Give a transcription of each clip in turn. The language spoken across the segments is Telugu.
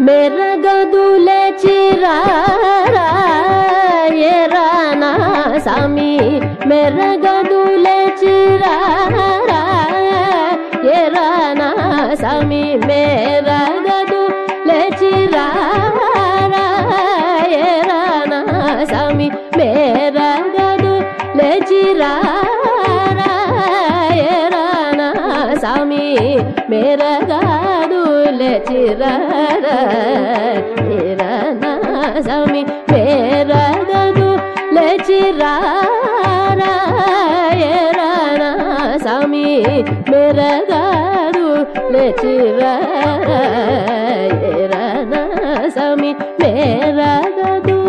మెరగదులే చిరారా ఎరానా సామి మెరగదులే చిరారా ఎరానా సామి మెరగదులే చిరారా ఎరానా సామి మెరగదులే చిరారా ఎరానా సామి మెరగదులే చిరారా ఎరానా సామి మెరగదులే చిరారా ఎరానా సామి మెరగదులే చిరారా ఎరానా సామి మెరగదు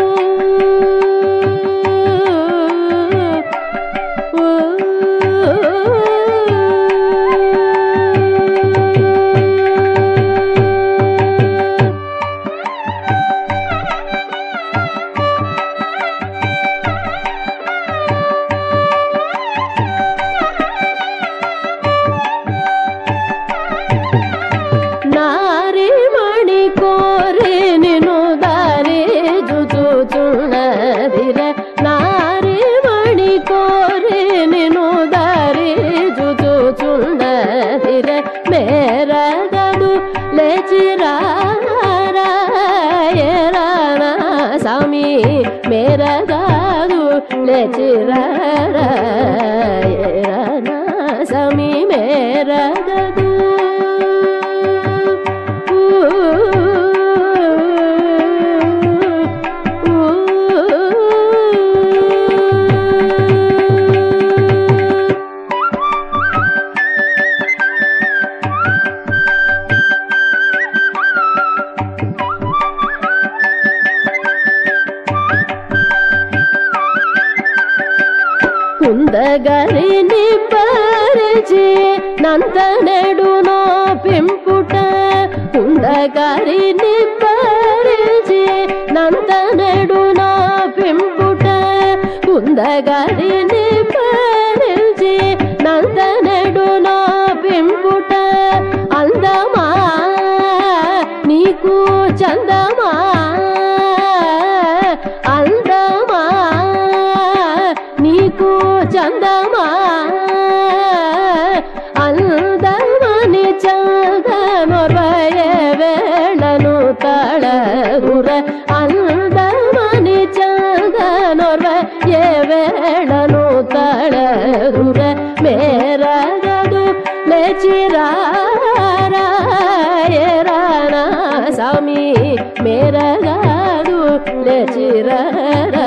మెరగదులే చిరారా ఎరానా సామి మెరగదులే చిరారా ఎరానా సామి మెరగదు కుందగరిని పరిచి నంతనెడునో పింపుట కుందగరిని పరిచి నంతనెడునో పింపుట కుందగరిని పరిచి నంతనెడునో పింపుట అందమా నీకు చందమా అందమా నీకు చందమా అందమని చందనొర్వయ వేళను తళగుర అందమని చందనొర్వయ వేళను తళగుర మెరగదులే చిరారా ఎరానా సామి మెరగదులే చిరారా